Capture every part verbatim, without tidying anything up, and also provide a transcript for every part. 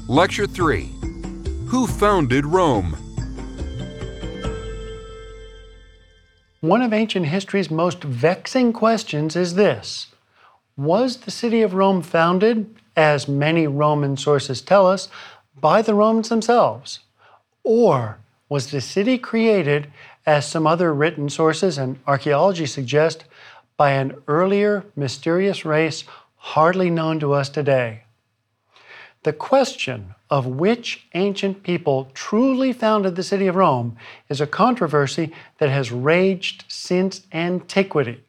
Lecture three. Who founded Rome? One of ancient history's most vexing questions is this: was the city of Rome founded, as many Roman sources tell us, by the Romans themselves? Or was the city created, as some other written sources and archaeology suggest, by an earlier, mysterious race hardly known to us today? The question of which ancient people truly founded the city of Rome is a controversy that has raged since antiquity.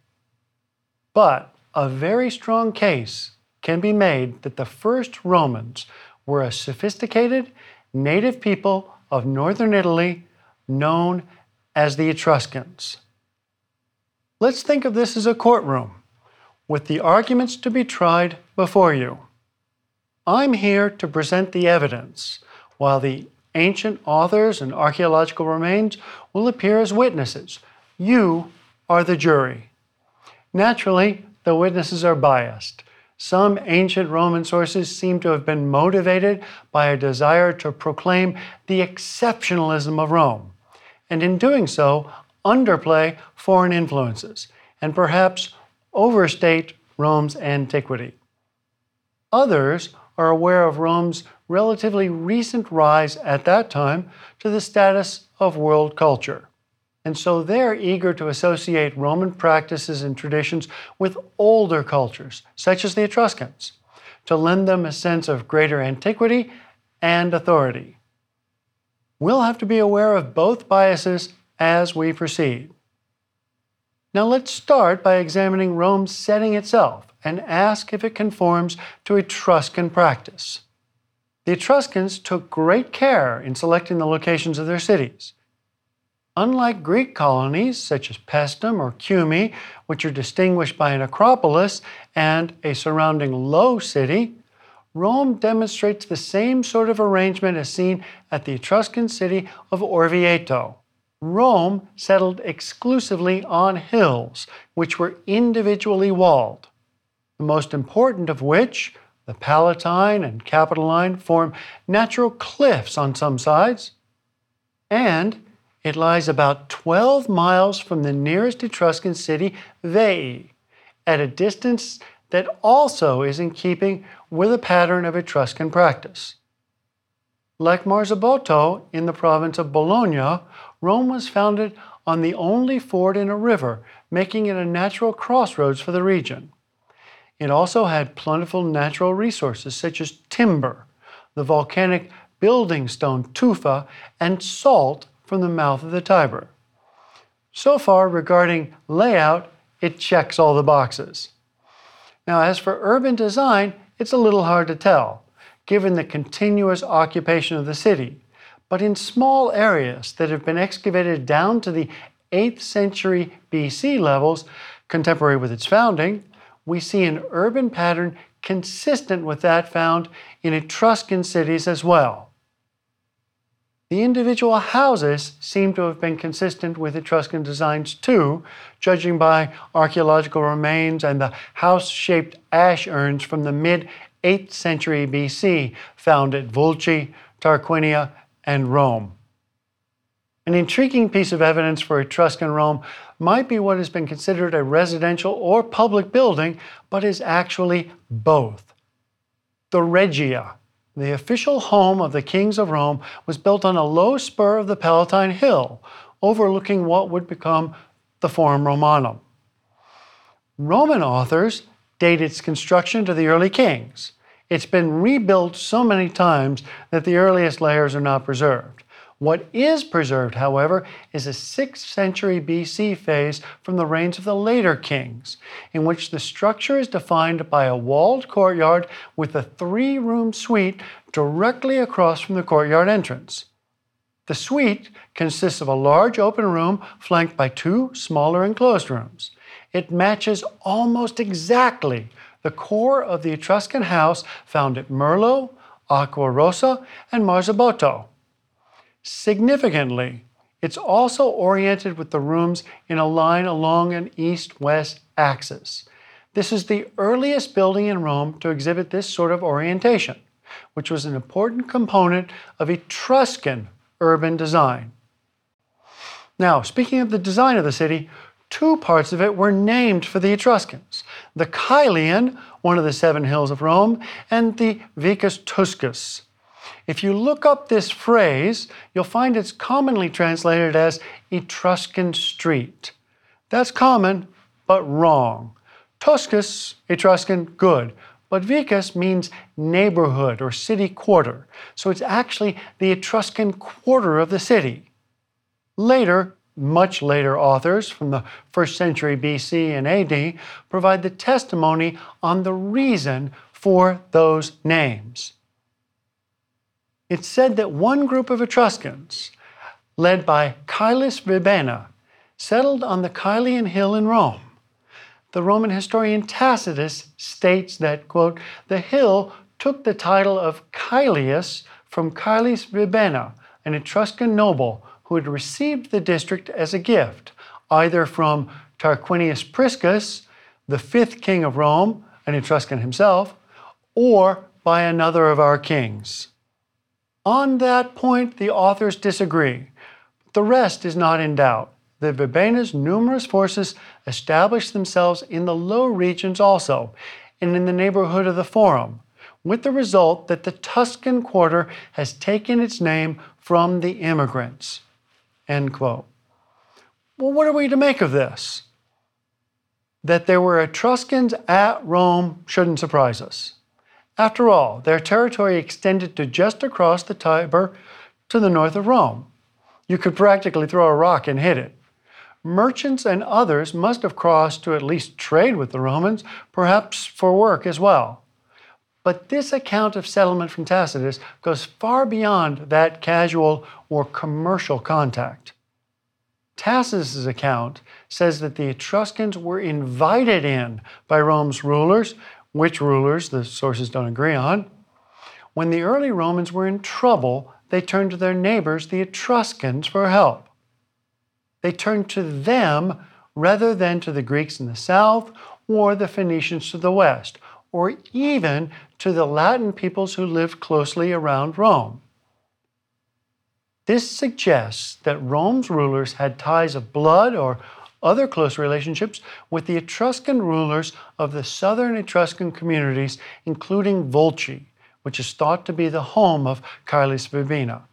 But a very strong case can be made that the first Romans were a sophisticated native people of northern Italy known as the Etruscans. Let's think of this as a courtroom, with the arguments to be tried before you. I'm here to present the evidence, while the ancient authors and archaeological remains will appear as witnesses. You are the jury. Naturally, the witnesses are biased. Some ancient Roman sources seem to have been motivated by a desire to proclaim the exceptionalism of Rome, and in doing so, underplay foreign influences, and perhaps overstate Rome's antiquity. Others are aware of Rome's relatively recent rise at that time to the status of world culture. And so they're eager to associate Roman practices and traditions with older cultures, such as the Etruscans, to lend them a sense of greater antiquity and authority. We'll have to be aware of both biases as we proceed. Now let's start by examining Rome's setting itself and ask if it conforms to Etruscan practice. The Etruscans took great care in selecting the locations of their cities. Unlike Greek colonies such as Paestum or Cumae, which are distinguished by an acropolis and a surrounding low city, Rome demonstrates the same sort of arrangement as seen at the Etruscan city of Orvieto. Rome settled exclusively on hills, which were individually walled. The most important of which, the Palatine and Capitoline, form natural cliffs on some sides, and it lies about twelve miles from the nearest Etruscan city, Veii, at a distance that also is in keeping with a pattern of Etruscan practice. Like Marzabotto in the province of Bologna, Rome was founded on the only ford in a river, making it a natural crossroads for the region. It also had plentiful natural resources such as timber, the volcanic building stone tufa, and salt from the mouth of the Tiber. So far, regarding layout, it checks all the boxes. Now, as for urban design, it's a little hard to tell, given the continuous occupation of the city. But in small areas that have been excavated down to the eighth century B C levels, contemporary with its founding, we see an urban pattern consistent with that found in Etruscan cities as well. The individual houses seem to have been consistent with Etruscan designs too, judging by archaeological remains and the house-shaped ash urns from the mid-eighth century B C found at Vulci, Tarquinia, and Rome. An intriguing piece of evidence for Etruscan Rome might be what has been considered a residential or public building, but is actually both. The Regia, the official home of the kings of Rome, was built on a low spur of the Palatine Hill, overlooking what would become the Forum Romanum. Roman authors date its construction to the early kings. It's been rebuilt so many times that the earliest layers are not preserved. What is preserved, however, is a sixth century B C phase from the reigns of the later kings, in which the structure is defined by a walled courtyard with a three-room suite directly across from the courtyard entrance. The suite consists of a large open room flanked by two smaller enclosed rooms. It matches almost exactly the core of the Etruscan house found at Merlo, Acquarosa, and Marzabotto. Significantly, it's also oriented with the rooms in a line along an east-west axis. This is the earliest building in Rome to exhibit this sort of orientation. which was an important component of Etruscan urban design. Now, speaking of the design of the city, two parts of it were named for the Etruscans: the Caelian, one of the seven hills of Rome, and the Vicus Tuscus. If you look up this phrase, you'll find it's commonly translated as Etruscan street. That's common, but wrong. Tuscus, Etruscan, good, but Vicus means neighborhood or city quarter, so it's actually the Etruscan quarter of the city. Later, much later authors from the first century B C and A D provide the testimony on the reason for those names. It's said that one group of Etruscans, led by Caelius Vibena, settled on the Caelian hill in Rome. The Roman historian Tacitus states that, quote, the hill took the title of Caelius from Caelius Vibena, an Etruscan noble who had received the district as a gift, either from Tarquinius Priscus, the fifth king of Rome, an Etruscan himself, or by another of our kings. On that point, the authors disagree. The rest is not in doubt. The Vibena's numerous forces established themselves in the low regions also, and in the neighborhood of the Forum, with the result that the Tuscan quarter has taken its name from the immigrants. End quote. Well, what are we to make of this? That there were Etruscans at Rome shouldn't surprise us. After all, their territory extended to just across the Tiber to the north of Rome. You could practically throw a rock and hit it. Merchants and others must have crossed to at least trade with the Romans, perhaps for work as well. But this account of settlement from Tacitus goes far beyond that casual or commercial contact. Tacitus's account says that the Etruscans were invited in by Rome's rulers, which rulers the sources don't agree on. When the early Romans were in trouble, they turned to their neighbors, the Etruscans, for help. They turned to them rather than to the Greeks in the south or the Phoenicians to the west, or even to the Latin peoples who lived closely around Rome. This suggests that Rome's rulers had ties of blood or other close relationships with the Etruscan rulers of the southern Etruscan communities, including Volci, which is thought to be the home of Caelius Vibena.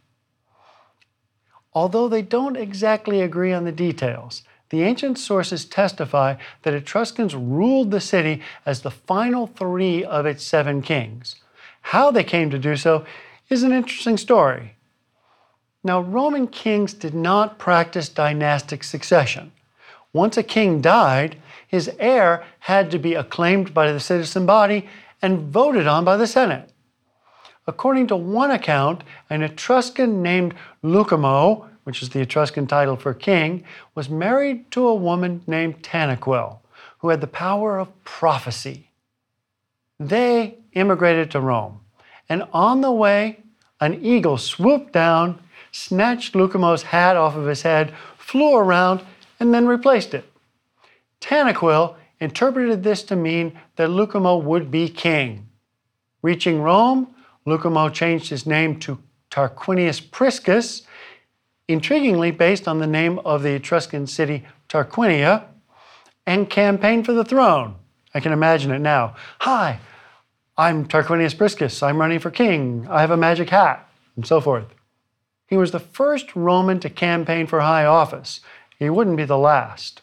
Although they don't exactly agree on the details, the ancient sources testify that Etruscans ruled the city as the final three of its seven kings. How they came to do so is an interesting story. Now, Roman kings did not practice dynastic succession. Once a king died, his heir had to be acclaimed by the citizen body and voted on by the Senate. According to one account, an Etruscan named Lucamo, which is the Etruscan title for king, was married to a woman named Tanaquil, who had the power of prophecy. They immigrated to Rome, and on the way, an eagle swooped down, snatched Lucamo's hat off of his head, flew around, and then replaced it. Tanaquil interpreted this to mean that Lucamo would be king. Reaching Rome, Lucamo changed his name to Tarquinius Priscus, intriguingly based on the name of the Etruscan city Tarquinia, and campaigned for the throne. I can imagine it now. Hi, I'm Tarquinius Priscus. I'm running for king. I have a magic hat, and so forth. He was the first Roman to campaign for high office. He wouldn't be the last.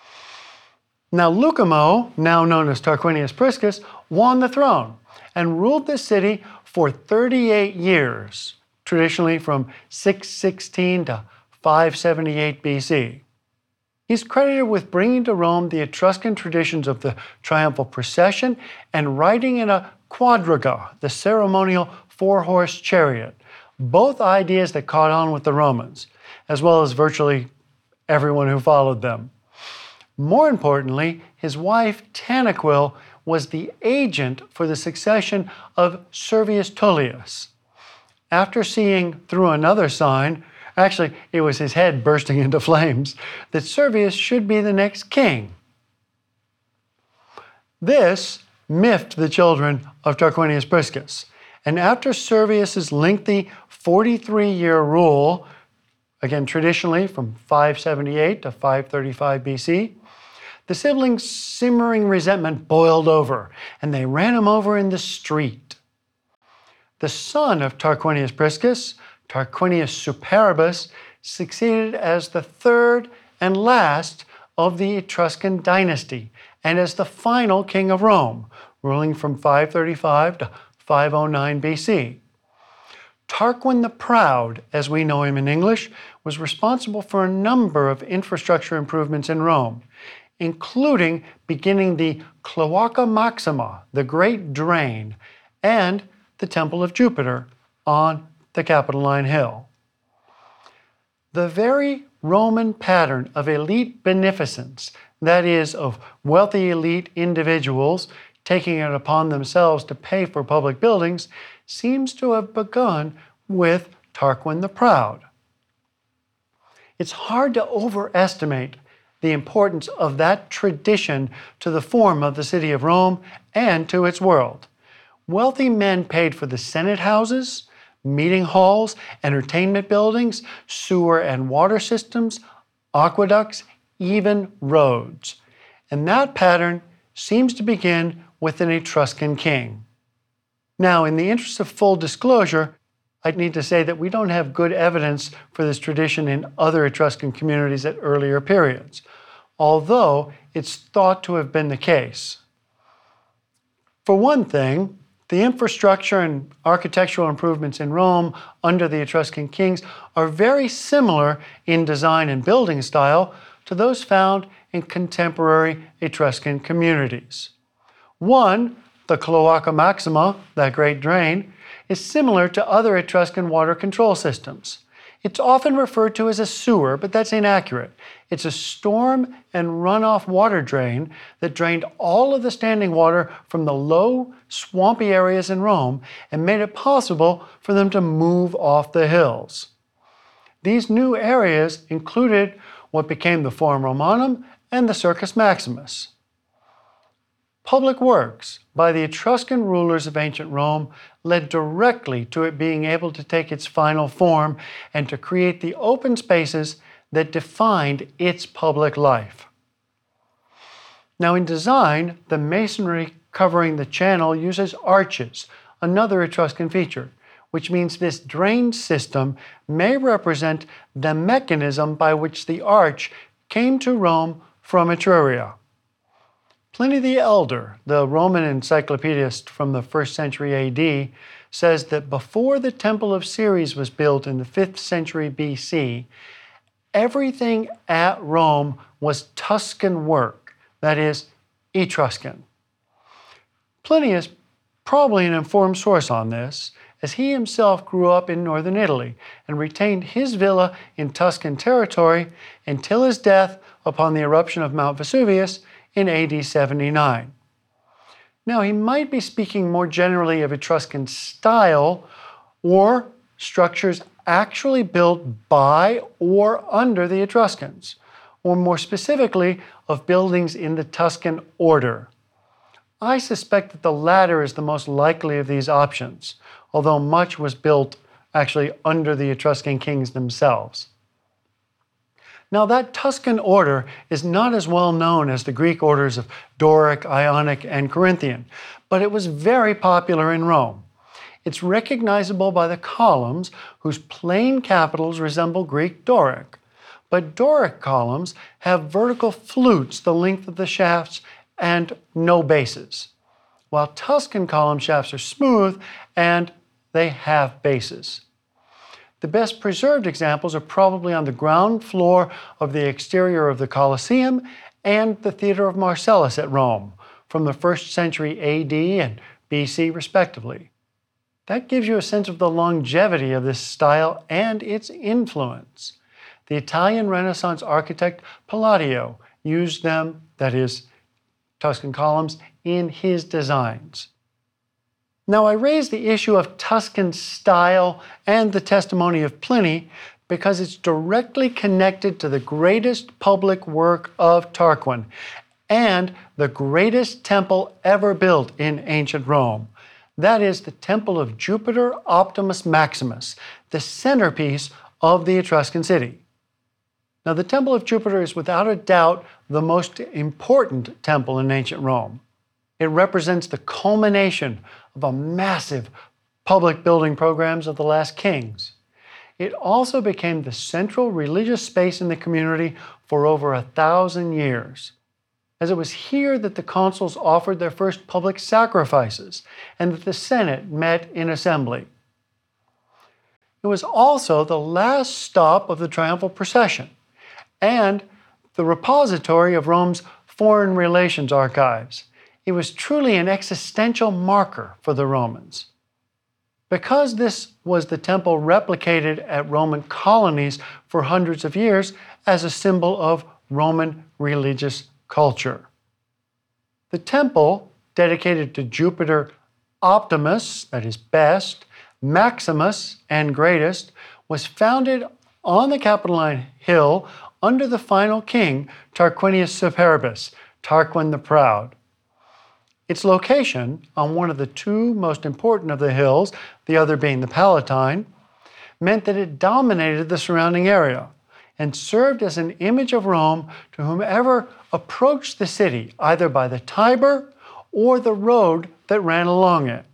Now, Lucamo, now known as Tarquinius Priscus, won the throne and ruled the city for thirty-eight years, traditionally from six sixteen to five seventy-eight B C. He's credited with bringing to Rome the Etruscan traditions of the triumphal procession and riding in a quadriga, the ceremonial four-horse chariot, both ideas that caught on with the Romans, as well as virtually everyone who followed them. More importantly, his wife Tanaquil was the agent for the succession of Servius Tullius. After seeing through another sign, actually it was his head bursting into flames, that Servius should be the next king. This miffed the children of Tarquinius Priscus, And after Servius's lengthy forty-three-year rule, again traditionally from five seventy-eight to five thirty-five B C, the siblings' simmering resentment boiled over, and they ran him over in the street. The son of Tarquinius Priscus, Tarquinius Superbus, succeeded as the third and last of the Etruscan dynasty, and as the final king of Rome, ruling from five thirty-five to five oh nine B C. Tarquin the Proud, as we know him in English, was responsible for a number of infrastructure improvements in Rome, including beginning the Cloaca Maxima, the Great Drain, and the Temple of Jupiter on the Capitoline Hill. The very Roman pattern of elite beneficence, that is, of wealthy elite individuals taking it upon themselves to pay for public buildings, seems to have begun with Tarquin the Proud. It's hard to overestimate the importance of that tradition to the form of the city of Rome and to its world. Wealthy men paid for the Senate houses, meeting halls, entertainment buildings, sewer and water systems, aqueducts, even roads. And that pattern seems to begin with an Etruscan king. Now, in the interest of full disclosure, I need to say that we don't have good evidence for this tradition in other Etruscan communities at earlier periods, although it's thought to have been the case. For one thing, the infrastructure and architectural improvements in Rome under the Etruscan kings are very similar in design and building style to those found in contemporary Etruscan communities. One, the Cloaca Maxima, that Great Drain, is similar to other Etruscan water control systems. It's often referred to as a sewer, but that's inaccurate. It's a storm and runoff water drain that drained all of the standing water from the low, swampy areas in Rome and made it possible for them to move off the hills. These new areas included what became the Forum Romanum and the Circus Maximus. Public works by the Etruscan rulers of ancient Rome led directly to it being able to take its final form and to create the open spaces that defined its public life. Now, in design, the masonry covering the channel uses arches, another Etruscan feature, which means this drain system may represent the mechanism by which the arch came to Rome from Etruria. Pliny the Elder, the Roman encyclopedist from the first century A D, says that before the Temple of Ceres was built in the fifth century B C, everything at Rome was Tuscan work, that is, Etruscan. Pliny is probably an informed source on this, as he himself grew up in northern Italy and retained his villa in Tuscan territory until his death upon the eruption of Mount Vesuvius in A D seventy-nine. Now, he might be speaking more generally of Etruscan style or structures actually built by or under the Etruscans, or more specifically, of buildings in the Tuscan order. I suspect that the latter is the most likely of these options, although much was built actually under the Etruscan kings themselves. Now, that Tuscan order is not as well known as the Greek orders of Doric, Ionic, and Corinthian, but it was very popular in Rome. It's recognizable by the columns, whose plain capitals resemble Greek Doric. But Doric columns have vertical flutes the length of the shafts and no bases, while Tuscan column shafts are smooth and they have bases. The best preserved examples are probably on the ground floor of the exterior of the Colosseum and the Theater of Marcellus at Rome, from the first century A D and B C respectively. That gives you a sense of the longevity of this style and its influence. The Italian Renaissance architect Palladio used them, that is, Tuscan columns, in his designs. Now, I raise the issue of Tuscan style and the testimony of Pliny because it's directly connected to the greatest public work of Tarquin and the greatest temple ever built in ancient Rome, That is the temple of Jupiter Optimus Maximus, the centerpiece of the Etruscan city. Now, the Temple of Jupiter is without a doubt the most important temple in ancient Rome. It represents the culmination of a massive public building programs of the last kings. It also became the central religious space in the community for over a thousand years, as it was here that the consuls offered their first public sacrifices and that the Senate met in assembly. It was also the last stop of the triumphal procession and the repository of Rome's foreign relations archives. It was truly an existential marker for the Romans. Because this was the temple replicated at Roman colonies for hundreds of years as a symbol of Roman religious culture. The temple, dedicated to Jupiter Optimus, that is best, Maximus, and greatest, was founded on the Capitoline Hill under the final king, Tarquinius Superbus, Tarquin the Proud. Its location, on one of the two most important of the hills, the other being the Palatine, meant that it dominated the surrounding area and served as an image of Rome to whomever approached the city, either by the Tiber or the road that ran along it.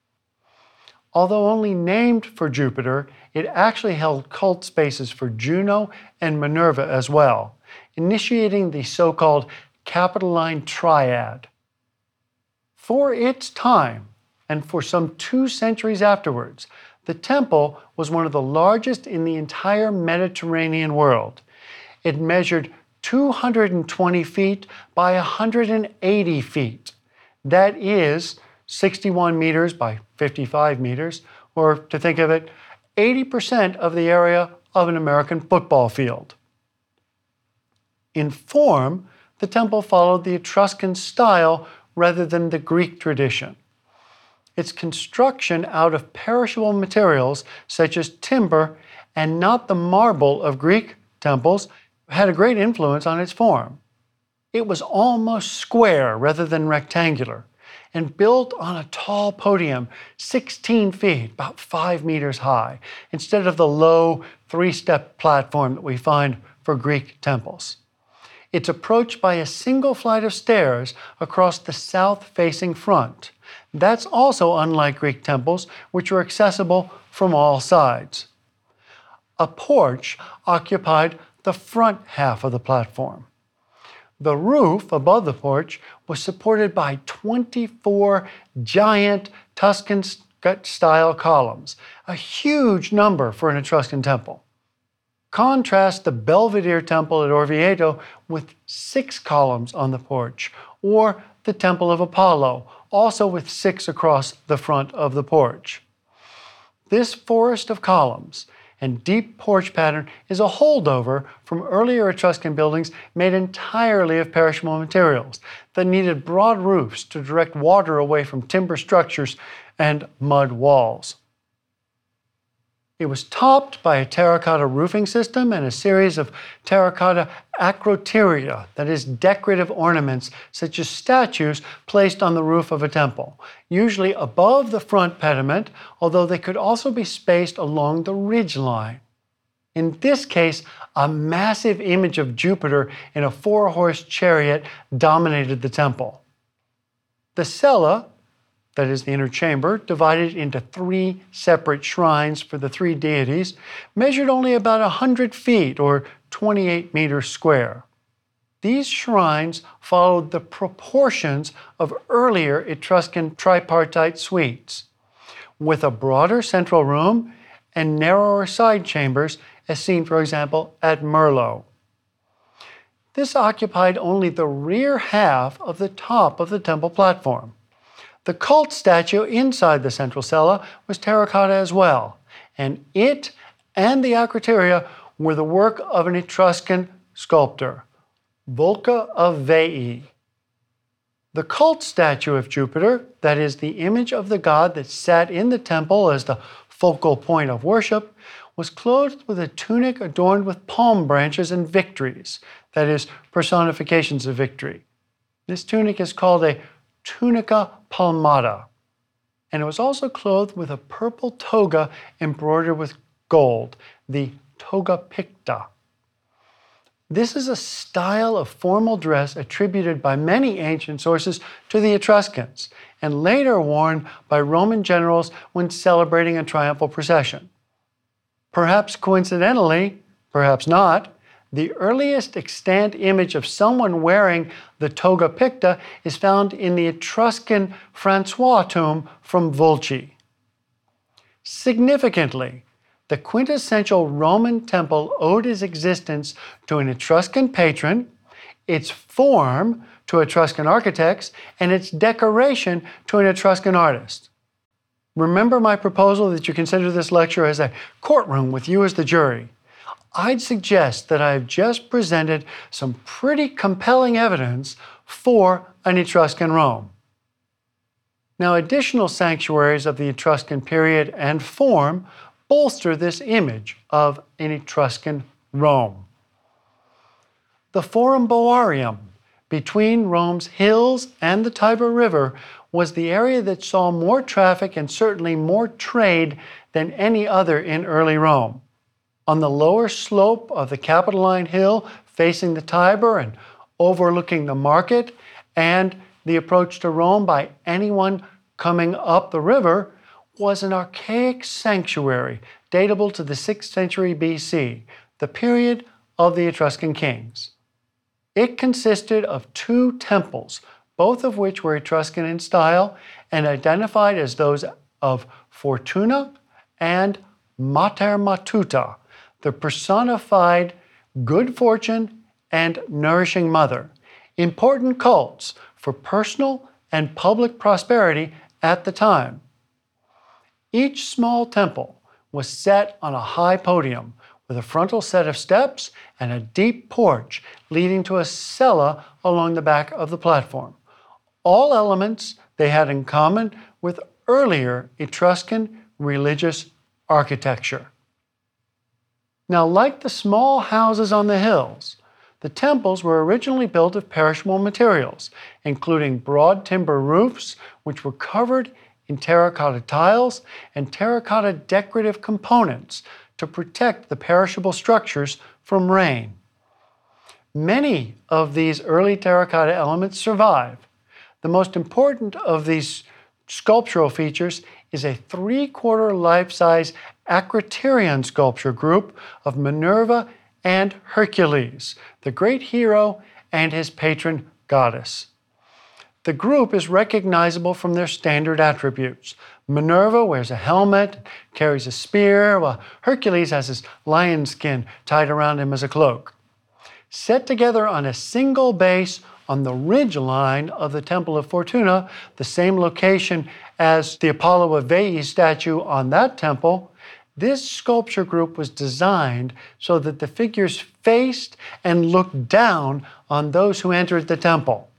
Although only named for Jupiter, it actually held cult spaces for Juno and Minerva as well, initiating the so-called Capitoline Triad. For its time, and for some two centuries afterwards, the temple was one of the largest in the entire Mediterranean world. It measured two hundred twenty feet by one hundred eighty feet. That is sixty-one meters by fifty-five meters, or to think of it, eighty percent of the area of an American football field. In form, the temple followed the Etruscan style rather than the Greek tradition. Its construction out of perishable materials such as timber and not the marble of Greek temples had a great influence on its form. It was almost square rather than rectangular and built on a tall podium, sixteen feet, about five meters high, instead of the low three-step platform that we find for Greek temples. It's approached by a single flight of stairs across the south-facing front. That's also unlike Greek temples, which were accessible from all sides. A porch occupied the front half of the platform. The roof above the porch was supported by twenty-four giant Tuscan-style columns, a huge number for an Etruscan temple. Contrast the Belvedere Temple at Orvieto with six columns on the porch, or the Temple of Apollo, also with six across the front of the porch. This forest of columns and deep porch pattern is a holdover from earlier Etruscan buildings made entirely of perishable materials that needed broad roofs to direct water away from timber structures and mud walls. It was topped by a terracotta roofing system and a series of terracotta acroteria, that is, decorative ornaments such as statues placed on the roof of a temple, usually above the front pediment, although they could also be spaced along the ridge line. In this case, a massive image of Jupiter in a four-horse chariot dominated the temple. The cella, that is the inner chamber, divided into three separate shrines for the three deities, measured only about one hundred feet or twenty-eight meters square. These shrines followed the proportions of earlier Etruscan tripartite suites, with a broader central room and narrower side chambers, as seen, for example, at Merlo. This occupied only the rear half of the top of the temple platform. The cult statue inside the central cella was terracotta as well, and it and the acroteria were the work of an Etruscan sculptor, Vulca of Veii. The cult statue of Jupiter, that is, the image of the god that sat in the temple as the focal point of worship, was clothed with a tunic adorned with palm branches and victories, that is, personifications of victory. This tunic is called a tunica palmata. and it was also clothed with a purple toga embroidered with gold, the toga picta. This is a style of formal dress attributed by many ancient sources to the Etruscans, and later worn by Roman generals when celebrating a triumphal procession. Perhaps coincidentally, perhaps not, the earliest extant image of someone wearing the toga picta is found in the Etruscan Francois tomb from Volci. Significantly, the quintessential Roman temple owed its existence to an Etruscan patron, its form to Etruscan architects, and its decoration to an Etruscan artist. Remember my proposal that you consider this lecture as a courtroom with you as the jury. I'd suggest that I've just presented some pretty compelling evidence for an Etruscan Rome. Now, additional sanctuaries of the Etruscan period and form bolster this image of an Etruscan Rome. The Forum Boarium, between Rome's hills and the Tiber River, was the area that saw more traffic and certainly more trade than any other in early Rome. On the lower slope of the Capitoline Hill, facing the Tiber and overlooking the market and the approach to Rome by anyone coming up the river, was an archaic sanctuary datable to the sixth century B C, the period of the Etruscan kings. It consisted of two temples, both of which were Etruscan in style and identified as those of Fortuna and Mater Matuta, the personified good fortune and nourishing mother, important cults for personal and public prosperity at the time. Each small temple was set on a high podium with a frontal set of steps and a deep porch leading to a cella along the back of the platform. All elements they had in common with earlier Etruscan religious architecture. Now, like the small houses on the hills, the temples were originally built of perishable materials, including broad timber roofs, which were covered in terracotta tiles and terracotta decorative components to protect the perishable structures from rain. Many of these early terracotta elements survive. The most important of these sculptural features is a three-quarter life-size Acriterion sculpture group of Minerva and Hercules, the great hero and his patron goddess. The group is recognizable from their standard attributes. Minerva wears a helmet, carries a spear, while Hercules has his lion skin tied around him as a cloak. Set together on a single base on the ridge line of the Temple of Fortuna, the same location as the Apollo of Veii statue on that temple, this sculpture group was designed so that the figures faced and looked down on those who entered the temple.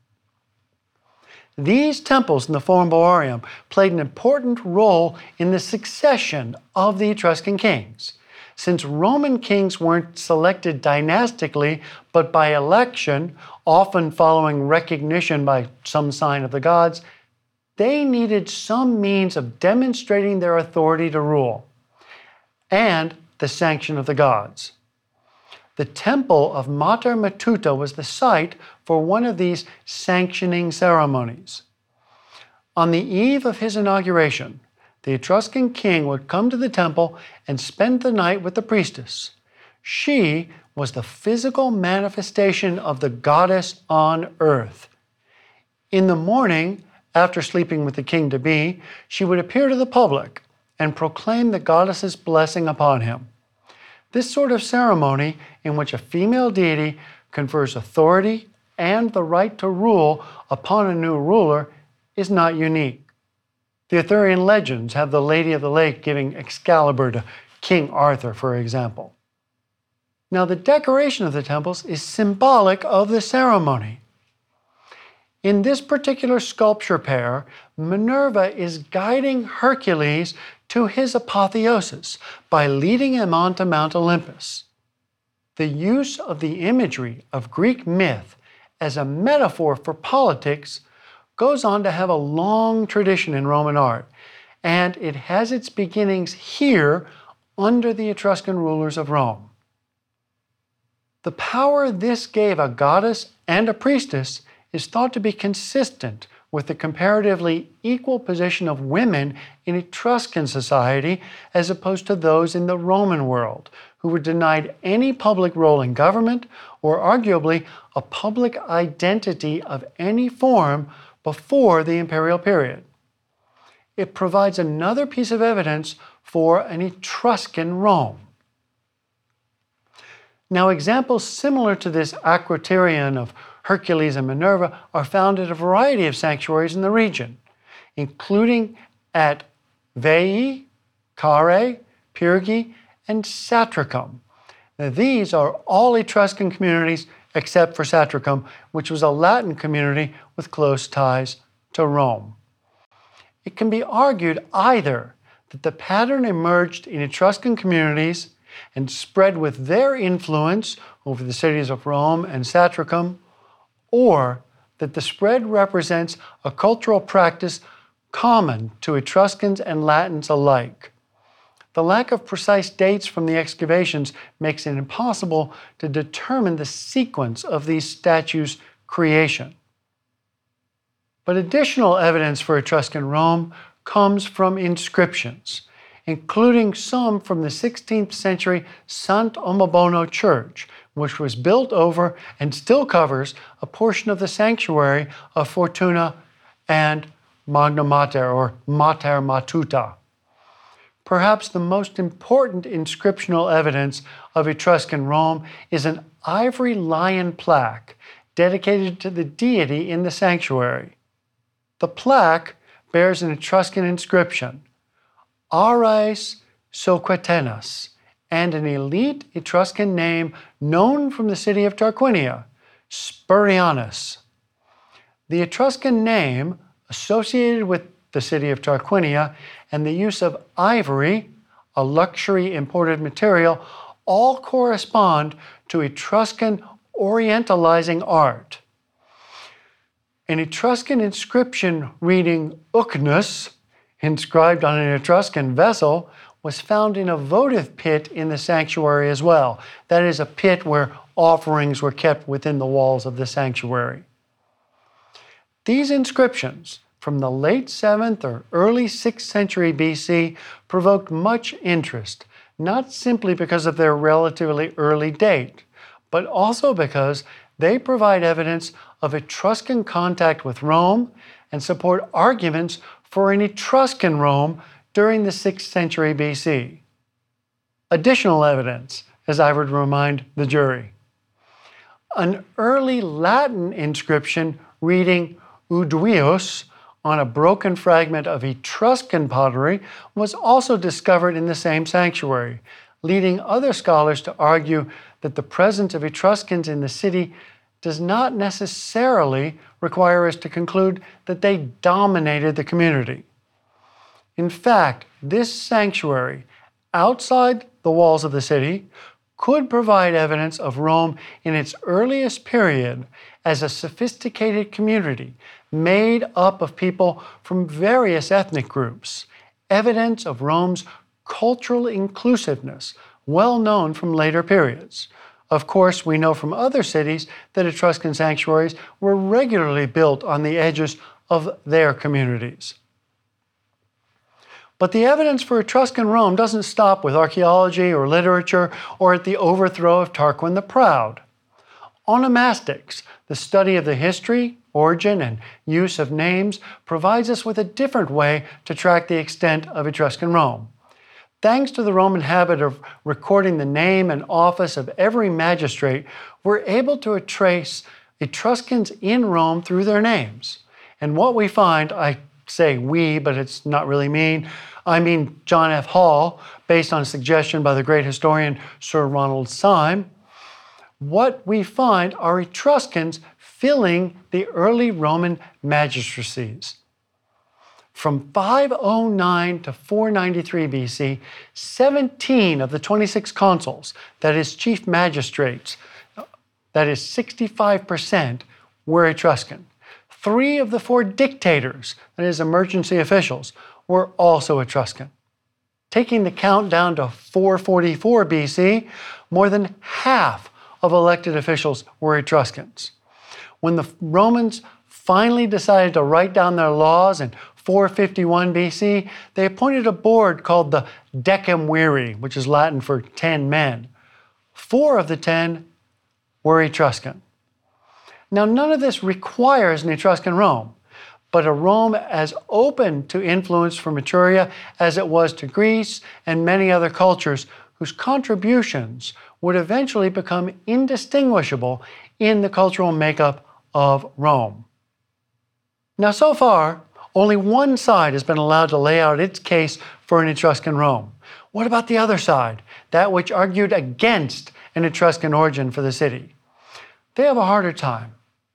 These temples in the Forum Boarium played an important role in the succession of the Etruscan kings. Since Roman kings weren't selected dynastically, but by election, often following recognition by some sign of the gods, they needed some means of demonstrating their authority to rule and the sanction of the gods. The temple of Mater Matuta was the site for one of these sanctioning ceremonies. On the eve of his inauguration, the Etruscan king would come to the temple and spend the night with the priestess. She was the physical manifestation of the goddess on earth. In the morning, after sleeping with the king-to-be, she would appear to the public and proclaim the goddess's blessing upon him. This sort of ceremony, in which a female deity confers authority and the right to rule upon a new ruler, is not unique. The Arthurian legends have the Lady of the Lake giving Excalibur to King Arthur, for example. Now, the decoration of the temples is symbolic of the ceremony. In this particular sculpture pair, Minerva is guiding Hercules to his apotheosis by leading him onto Mount Olympus. The use of the imagery of Greek myth as a metaphor for politics goes on to have a long tradition in Roman art, and it has its beginnings here under the Etruscan rulers of Rome. The power this gave a goddess and a priestess is thought to be consistent with the comparatively equal position of women in Etruscan society as opposed to those in the Roman world, who were denied any public role in government or arguably a public identity of any form before the imperial period. It provides another piece of evidence for an Etruscan Rome. Now, examples similar to this acroterion of Hercules and Minerva are found at a variety of sanctuaries in the region, including at Veii, Carrhae, Pyrgi, and Satricum. Now, these are all Etruscan communities except for Satricum, which was a Latin community with close ties to Rome. It can be argued either that the pattern emerged in Etruscan communities and spread with their influence over the cities of Rome and Satricum, or that the spread represents a cultural practice common to Etruscans and Latins alike. The lack of precise dates from the excavations makes it impossible to determine the sequence of these statues' creation. But additional evidence for Etruscan Rome comes from inscriptions, including some from the sixteenth century Sant'Omobono Church, which was built over and still covers a portion of the sanctuary of Fortuna and Magna Mater, or Mater Matuta. Perhaps the most important inscriptional evidence of Etruscan Rome is an ivory lion plaque dedicated to the deity in the sanctuary. The plaque bears an Etruscan inscription, Aries Soquetenas, and an elite Etruscan name known from the city of Tarquinia, Spurianus. The Etruscan name associated with the city of Tarquinia and the use of ivory, a luxury imported material, all correspond to Etruscan orientalizing art. An Etruscan inscription reading Ucnus, inscribed on an Etruscan vessel, was found in a votive pit in the sanctuary as well. That is, a pit where offerings were kept within the walls of the sanctuary. These inscriptions from the late seventh or early sixth century B C provoked much interest, not simply because of their relatively early date, but also because they provide evidence of Etruscan contact with Rome and support arguments for an Etruscan Rome during the sixth century B C. Additional evidence, as I would remind the jury. An early Latin inscription reading Uduius on a broken fragment of Etruscan pottery was also discovered in the same sanctuary, leading other scholars to argue that the presence of Etruscans in the city does not necessarily require us to conclude that they dominated the community. In fact, this sanctuary, outside the walls of the city, could provide evidence of Rome in its earliest period as a sophisticated community made up of people from various ethnic groups, evidence of Rome's cultural inclusiveness, well known from later periods. Of course, we know from other cities that Etruscan sanctuaries were regularly built on the edges of their communities. But the evidence for Etruscan Rome doesn't stop with archaeology or literature or at the overthrow of Tarquin the Proud. Onomastics, the study of the history, origin, and use of names, provides us with a different way to track the extent of Etruscan Rome. Thanks to the Roman habit of recording the name and office of every magistrate, we're able to trace Etruscans in Rome through their names. And what we find, I say we, but it's not really me, I mean John F. Hall, based on a suggestion by the great historian Sir Ronald Syme, what we find are Etruscans filling the early Roman magistracies. From five oh nine to four ninety-three B C, seventeen of the twenty-six consuls, that is chief magistrates, that is sixty-five percent, were Etruscan. Three of the four dictators, that is, emergency officials, were also Etruscan. Taking the count down to four forty-four B C, more than half of elected officials were Etruscans. When the Romans finally decided to write down their laws in four fifty-one B C, they appointed a board called the Decemviri, which is Latin for ten men. Four of the ten were Etruscan. Now, none of this requires an Etruscan Rome, but a Rome as open to influence from Etruria as it was to Greece and many other cultures whose contributions would eventually become indistinguishable in the cultural makeup of Rome. Now, so far, only one side has been allowed to lay out its case for an Etruscan Rome. What about the other side, that which argued against an Etruscan origin for the city? They have a harder time.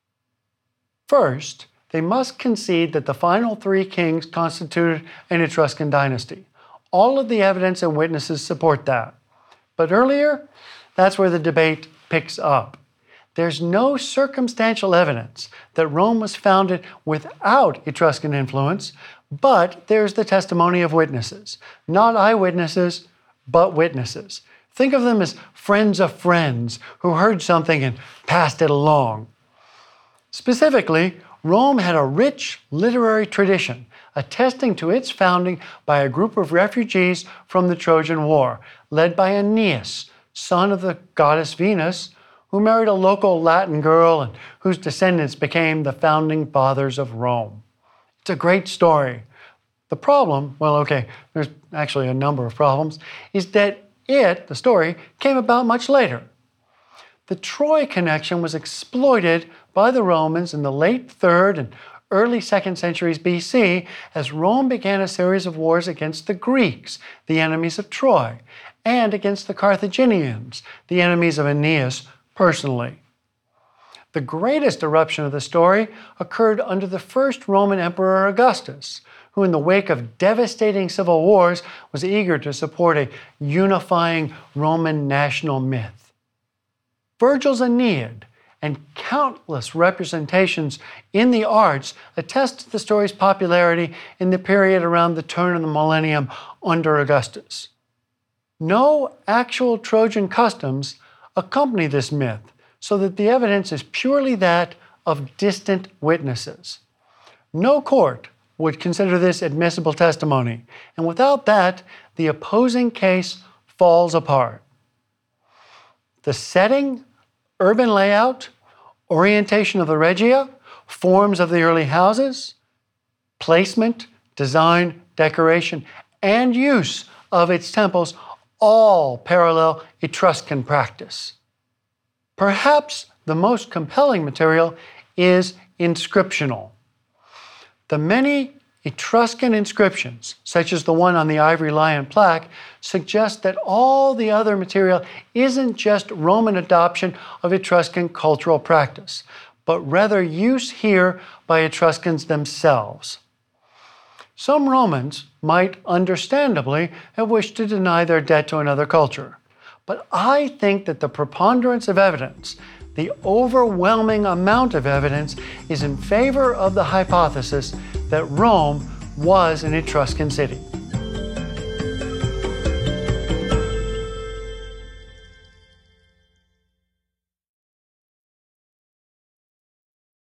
First, they must concede that the final three kings constituted an Etruscan dynasty. All of the evidence and witnesses support that. But earlier, that's where the debate picks up. There's no circumstantial evidence that Rome was founded without Etruscan influence, but there's the testimony of witnesses. Not eyewitnesses, but witnesses. Think of them as friends of friends who heard something and passed it along. Specifically, Rome had a rich literary tradition attesting to its founding by a group of refugees from the Trojan War, led by Aeneas, son of the goddess Venus, who married a local Latin girl and whose descendants became the founding fathers of Rome. It's a great story. The problem, well, okay, there's actually a number of problems, is that it, the story, came about much later. The Troy connection was exploited by the Romans in the late third and early second centuries B C as Rome began a series of wars against the Greeks, the enemies of Troy, and against the Carthaginians, the enemies of Aeneas personally. The greatest eruption of the story occurred under the first Roman Emperor Augustus, who in the wake of devastating civil wars was eager to support a unifying Roman national myth. Virgil's Aeneid and countless representations in the arts attest to the story's popularity in the period around the turn of the millennium under Augustus. No actual Trojan customs accompany this myth, so that the evidence is purely that of distant witnesses. No court would consider this admissible testimony, and without that, the opposing case falls apart. The setting, urban layout, orientation of the Regia, forms of the early houses, placement, design, decoration, and use of its temples all parallel Etruscan practice. Perhaps the most compelling material is inscriptional. The many Etruscan inscriptions, such as the one on the ivory lion plaque, suggest that all the other material isn't just Roman adoption of Etruscan cultural practice, but rather use here by Etruscans themselves. Some Romans might understandably have wished to deny their debt to another culture, but I think that the preponderance of evidence, the overwhelming amount of evidence, is in favor of the hypothesis that Rome was an Etruscan city.